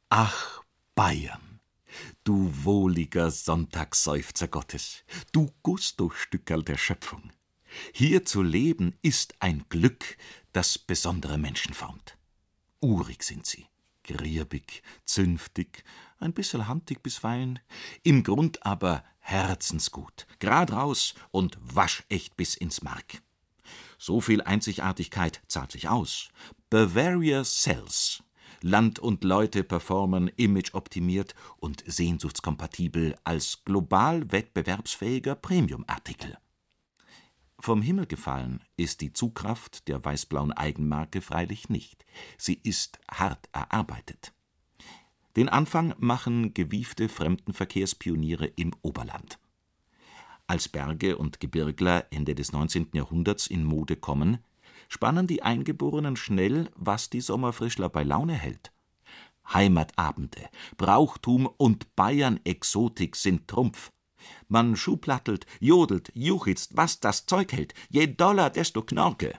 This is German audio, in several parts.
Ach, Bayern, du wohliger Sonntagsseufzer Gottes, du Gusto-Stückerl der Schöpfung. Hier zu leben ist ein Glück, das besondere Menschen formt. Urig sind sie, griebig, zünftig, ein bissel handig bisweilen, im Grund aber herzensgut, grad raus und waschecht bis ins Mark. So viel Einzigartigkeit zahlt sich aus. Bavaria sells. Land und Leute performen imageoptimiert und sehnsuchtskompatibel als global wettbewerbsfähiger Premiumartikel. Vom Himmel gefallen ist die Zugkraft der weiß-blauen Eigenmarke freilich nicht. Sie ist hart erarbeitet. Den Anfang machen gewiefte Fremdenverkehrspioniere im Oberland. Als Berge und Gebirgler Ende des 19. Jahrhunderts in Mode kommen, spannen die Eingeborenen schnell, was die Sommerfrischler bei Laune hält. Heimatabende, Brauchtum und Bayern-Exotik sind Trumpf. Man schuhplattelt, jodelt, juchzt, was das Zeug hält, je doller, desto Knorke.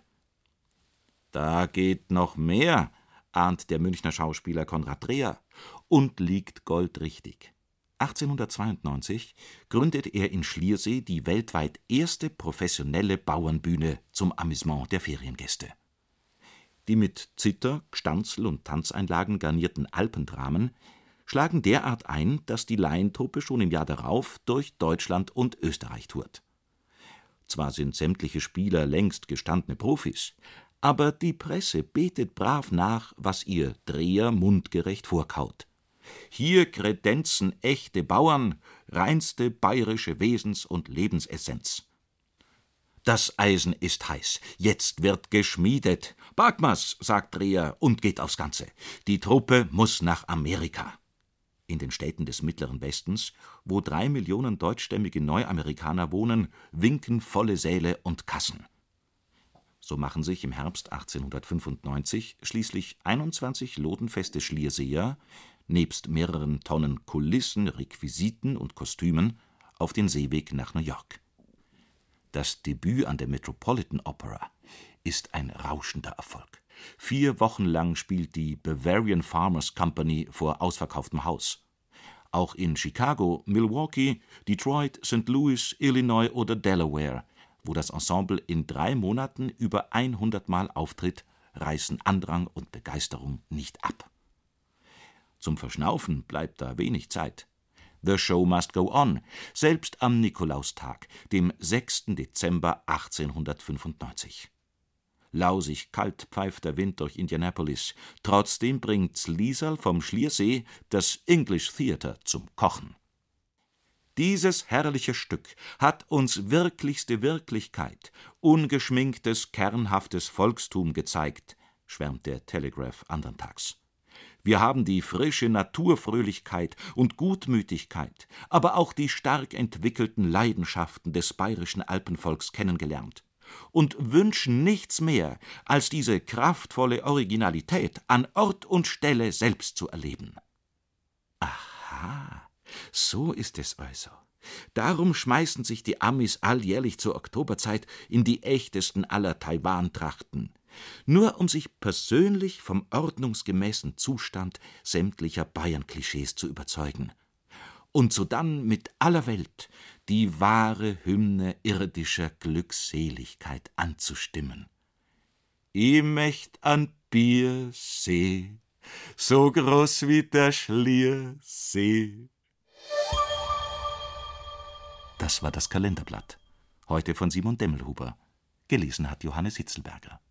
Da geht noch mehr, ahnt der Münchner Schauspieler Konrad Dreher, und liegt goldrichtig. 1892 gründet er in Schliersee die weltweit erste professionelle Bauernbühne zum Amüsement der Feriengäste. Die mit Zither, Gstanzl und Tanzeinlagen garnierten Alpendramen schlagen derart ein, dass die Laientruppe schon im Jahr darauf durch Deutschland und Österreich tourt. Zwar sind sämtliche Spieler längst gestandene Profis, aber die Presse betet brav nach, was ihr Dreher mundgerecht vorkaut. Hier kredenzen echte Bauern, reinste bayerische Wesens- und Lebensessenz. Das Eisen ist heiß, jetzt wird geschmiedet. Bagmas, sagt Dreher und geht aufs Ganze. Die Truppe muss nach Amerika. In den Städten des Mittleren Westens, wo 3 Millionen deutschstämmige Neuamerikaner wohnen, winken volle Säle und Kassen. So machen sich im Herbst 1895 schließlich 21 lodenfeste Schlierseer, nebst mehreren Tonnen Kulissen, Requisiten und Kostümen, auf den Seeweg nach New York. Das Debüt an der Metropolitan Opera ist ein rauschender Erfolg. 4 Wochen lang spielt die Bavarian Farmers Company vor ausverkauftem Haus. Auch in Chicago, Milwaukee, Detroit, St. Louis, Illinois oder Delaware, wo das Ensemble in 3 Monaten über 100 Mal auftritt, reißen Andrang und Begeisterung nicht ab. Zum Verschnaufen bleibt da wenig Zeit. The show must go on, selbst am Nikolaustag, dem 6. Dezember 1895. Lausig kalt pfeift der Wind durch Indianapolis, trotzdem bringt's Liesl vom Schliersee das English Theater zum Kochen. Dieses herrliche Stück hat uns wirklichste Wirklichkeit, ungeschminktes, kernhaftes Volkstum gezeigt, schwärmt der Telegraph andern Tags. Wir haben die frische Naturfröhlichkeit und Gutmütigkeit, aber auch die stark entwickelten Leidenschaften des bayerischen Alpenvolks kennengelernt und wünschen nichts mehr, als diese kraftvolle Originalität an Ort und Stelle selbst zu erleben. Aha, so ist es also. Darum schmeißen sich die Amis alljährlich zur Oktoberzeit in die echtesten aller Taiwan-Trachten, nur um sich persönlich vom ordnungsgemäßen Zustand sämtlicher Bayern-Klischees zu überzeugen und sodann mit aller Welt die wahre Hymne irdischer Glückseligkeit anzustimmen. Ich möcht an Biersee, so groß wie der Schliersee. Das war das Kalenderblatt. Heute von Simon Demmelhuber. Gelesen hat Johannes Hitzelberger.